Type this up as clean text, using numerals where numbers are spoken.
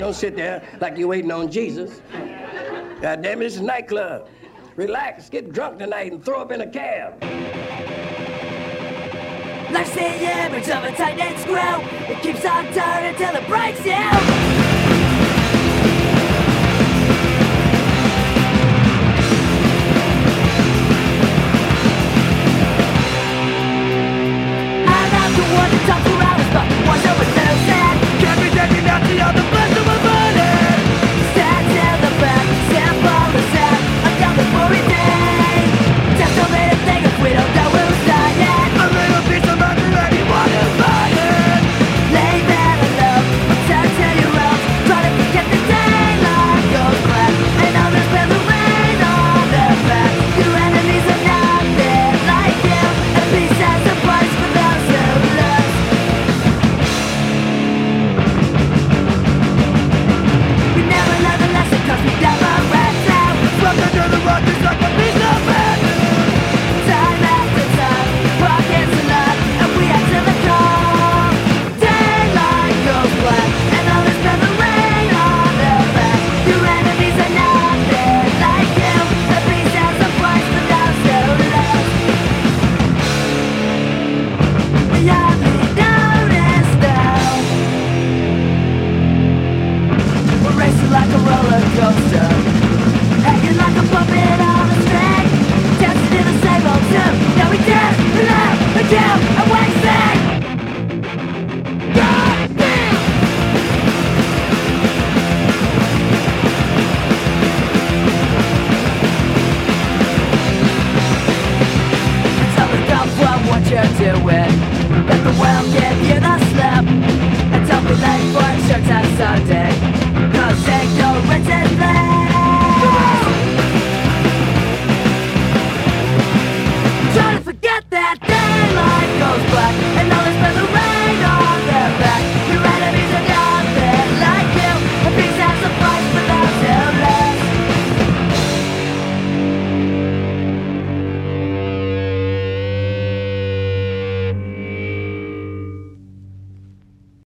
Don't sit there like you're waiting on Jesus. God damn it, it's a nightclub. Relax, get drunk tonight and throw up in a cab. Life's the average of a tight knit screw. It keeps on turning till it breaks you.